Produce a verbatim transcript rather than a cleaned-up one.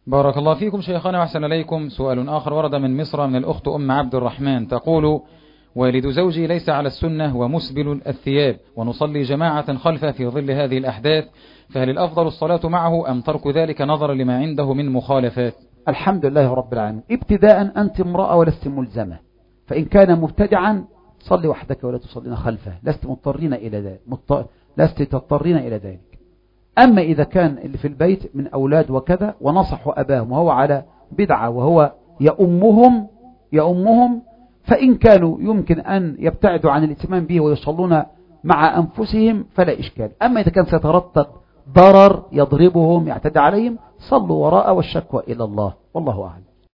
بارك الله فيكم شيخنا وأحسن إليكم. سؤال آخر ورد من مصر من الأخت أم عبد الرحمن تقول: والد زوجي ليس على السنة ومسبل الثياب، ونصلي جماعة خلفه في ظل هذه الأحداث، فهل الأفضل الصلاة معه أم ترك ذلك نظرا لما عنده من مخالفات؟ الحمد لله رب العالمين. ابتداء أنت امرأة ولست ملزمة، فإن كان مبتدعا صلي وحدك ولا تصلين خلفه، لست مضطرين إلى ذلك مضطر... لست تضطرين إلى ذلك. أما إذا كان اللي في البيت من أولاد وكذا ونصحوا أباهم وهو على بدعة وهو يأمهم يأمهم فإن كانوا يمكن أن يبتعدوا عن الاتمام به ويصلون مع أنفسهم فلا إشكال. أما إذا كان سيترتب ضرر يضربهم يعتدي عليهم صلوا وراء والشكوى إلى الله، والله أعلم.